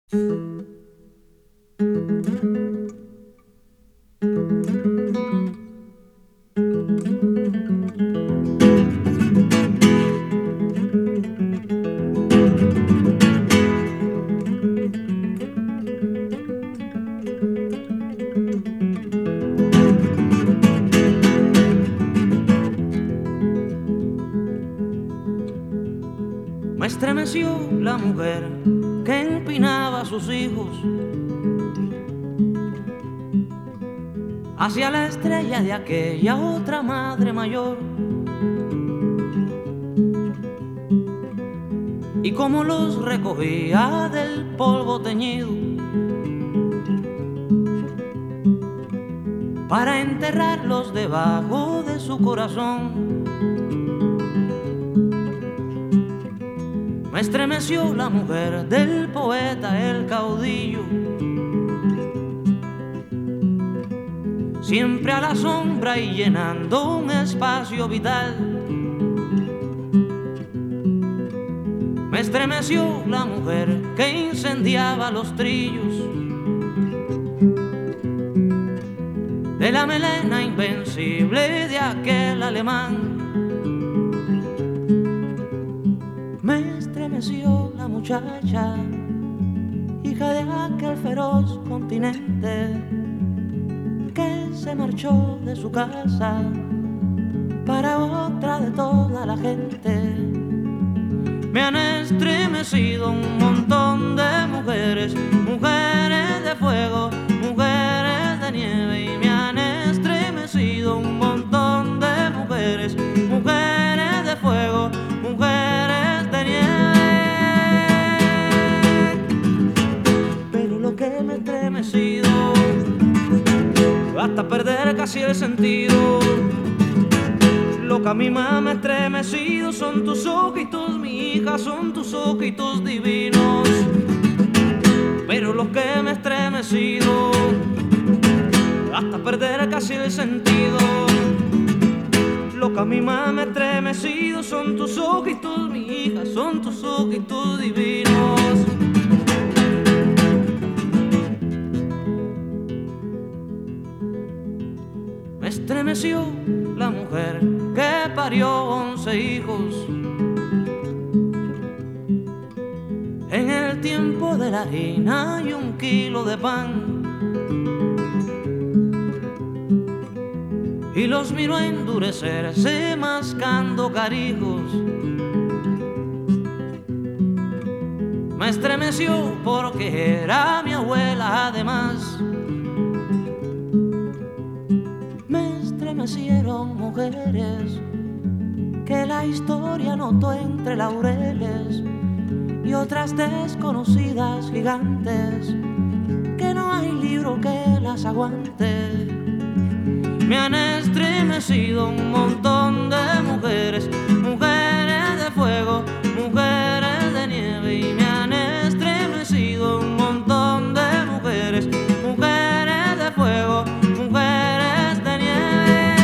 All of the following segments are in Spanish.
Me estremeció la mujer que empinaba a sus hijos hacia la estrella de aquella otra madre mayor, y como los recogía del polvo teñido para enterrarlos debajo de su corazón. Me estremeció la mujer del poeta, el caudillo, siempre a la sombra y llenando un espacio vital. Me estremeció la mujer que incendiaba los trillos de la melena invencible de aquel alemán. Me estremeció la muchacha, hija de aquel feroz continente, que se marchó de su casa para otra de toda la gente. Me han estremecido un montón de mujeres, mujeres de fuego, mujeres de nieve, y me han estremecido un montón de mujeres, mujeres de fuego, mujeres de nieve. Pero lo que me ha estremecido hasta perder casi el sentido, lo que a mí más me ha estremecido son tus ojitos, mi hija, son tus ojitos divinos. Pero lo que me ha estremecido hasta perder casi el sentido, lo que a mí más me ha estremecido son tus ojitos, mi hija, son tus ojitos divinos. Me estremeció la mujer que parió 11 hijos en el tiempo de la harina y 1 kilo de pan, y los miró endurecerse mascando carijos. Me estremeció porque era mi abuela además. Me estremecieron mujeres que la historia notó entre laureles, y otras desconocidas gigantes que no hay libro que las aguante. Me han estremecido un montón de mujeres, mujeres de fuego, mujeres de nieve, y me han estremecido un montón de mujeres, mujeres de fuego, mujeres de nieve.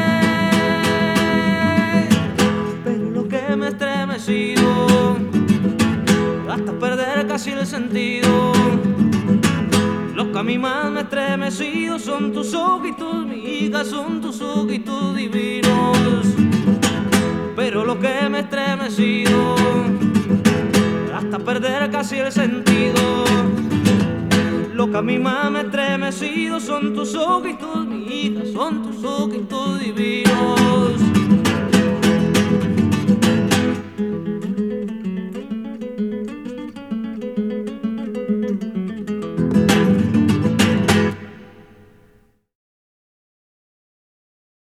Pero lo que me ha estremecido hasta perder casi el sentido, lo que a mí más me ha estremecido son tus ojitos, mi hija, son tus ojitos divinos. Pero lo que me ha estremecido hasta perder casi el sentido, lo que a mí más me ha estremecido son tus ojitos, mi hija, son tus ojitos divinos.